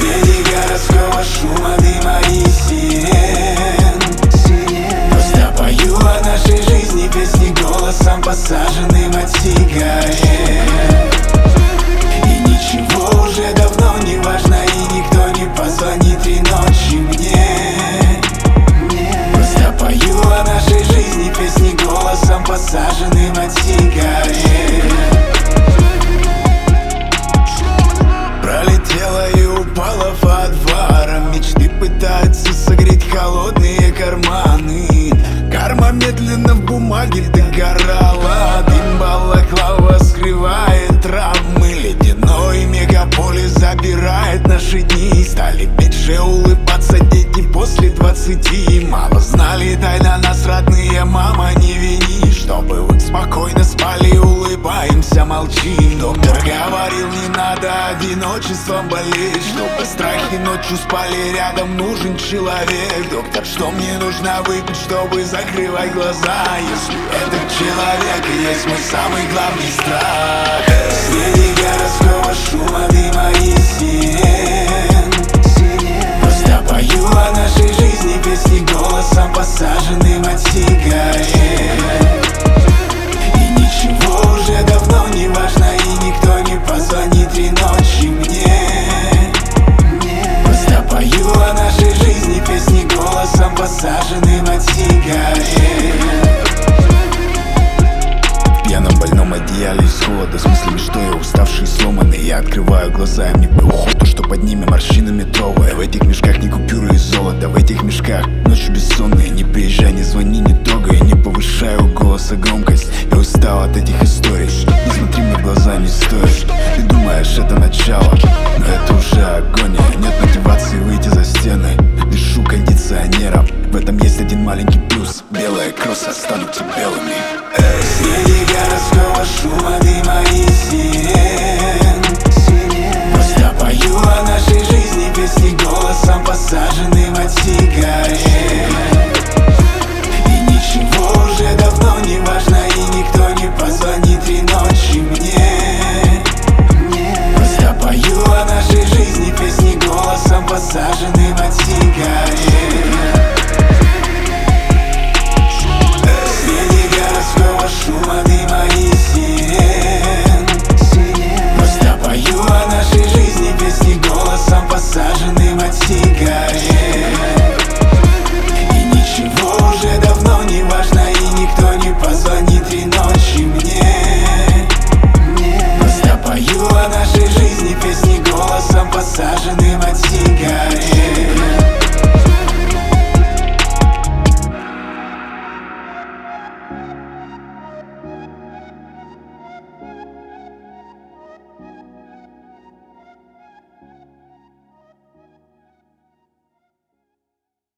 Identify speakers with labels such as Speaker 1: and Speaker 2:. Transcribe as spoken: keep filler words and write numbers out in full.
Speaker 1: Среди городского шума, дыма и сирен просто пою о нашей жизни песни голосом, посаженным от сигарет. И ничего уже давно не важно, и никто не позвонит три ночи мне. Просто пою о нашей жизни песни голосом, посаженным от сигарет. Пролетела и упала во двором, мечты пытаются согреть холодные карманы. Карма медленно в бумаге догорала, дым балаклава скрывает травмы. Ледяной мегаполис забирает наши дни. Стали меньше улыбаться дети после двадцати. Мало знали тайна нас родные, мама, не вини. Чтобы вы спокойно спали, улыбаемся, молчим. Доктор говорил, не надо одиночеством болеть, чтобы страхи ночью спали рядом, нужен человек. Доктор, что мне нужно выпить, чтобы закрывать глаза, если этот человек и есть мой самый главный страх? Среди городского шума, дыма и сирен просто пою о нашей жизни песни голосом, посаженным от сигарет. И ничего уже давно не важно, и никто не позвонит три ночи мне. Просто пою о нашей жизни песни голосом, посаженным от сигарет. В пьяном больном одеяле из холода, с мыслями, что я уставший и сломанный. Я открываю глаза, и мне бы охоту, что под ними морщины метровые. В этих мешках не купюры и золото, в этих мешках ночью бессонные. Не приезжай, не звони, не трогай, не повышаю голоса громкость. Я устал от этих историй, не смотри мне в глаза, не стоит. Ты думаешь, это начало, но это уже агония. Нет мотивации выйти за стены, дышу кондиционером. В этом есть один маленький плюс: белые кроссы останутся белыми. Эй. Среди городского шума, дыма и сирен просто пою о нашей жизни песни голосом, посаженным от сигарет. И ничего уже давно не важно, и никто не позвонит три ночи мне. Просто пою о нашей жизни песни голосом, посаженным от сигарет. Шума, дыма и сирен просто пою о нашей жизни песни голосом, посаженным